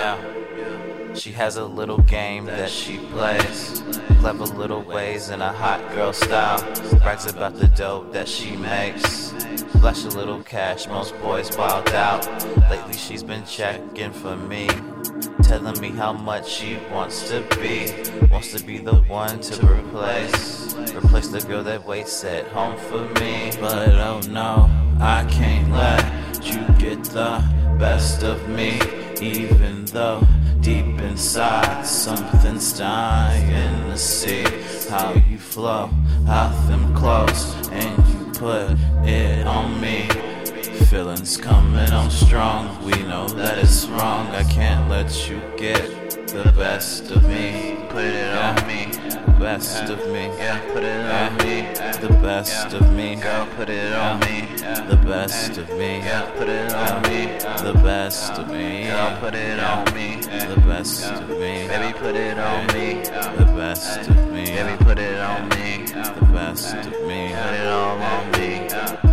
Yeah. She has a little game that she plays, clever little ways in a hot girl style. Brags about the dope that she makes, flash a little cash, most boys wild out. Lately she's been checking for me, telling me how much she wants to be the one to replace the girl that waits at home for me. But oh no, I can't let you get the best of me, even though deep inside something's dying to see how you flow out them clothes and you put it on me. Feelings coming on strong, we know that it's wrong. I can't let you get the best of me. Put it on me. The best of me. Yeah, put it on me. The best of me. Girl, put it on me. The best of me. Yeah, put it on me. The best of me. Girl, put it on me. The best of me. Baby, put it on me. The best of me. Baby, put it on me. The best of me. Put it all on me.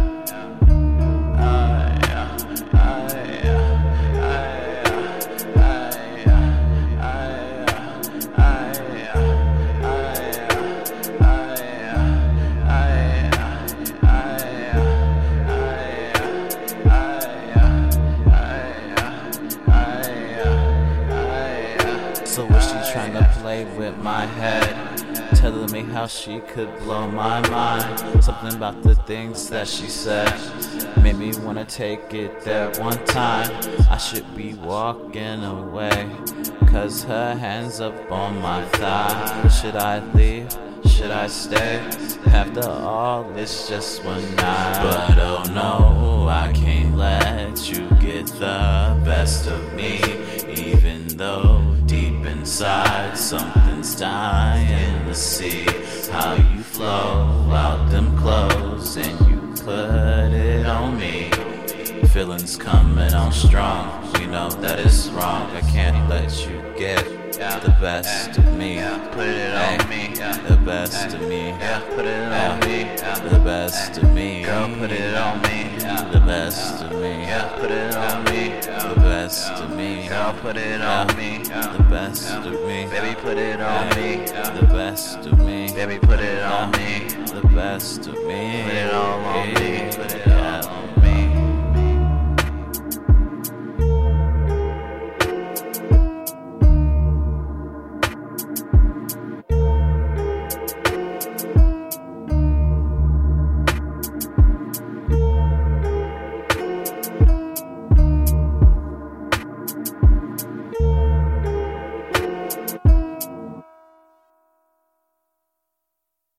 So was she trying to play with my head, telling me how she could blow my mind? Something about the things that she said made me wanna take it there one time. I should be walking away, cause her hands up on my thigh. Should I leave? Should I stay? After all, it's just one night. But oh no, I can't let you get the best of me, even though deep inside something's dying to see how you flow out them clothes and you put it on me. Feelings coming on strong, we know that it's wrong. I can't let you get the best of me. Put it on me. The best of me. Yeah, put it on me. The best of me. Girl, put it on me. The best of me. Yeah, put it on me. The best of me. Girl, put it on me. The best of me. Baby, put it on me. The best of me. Baby, put it on me. The best of me. Put it all on me.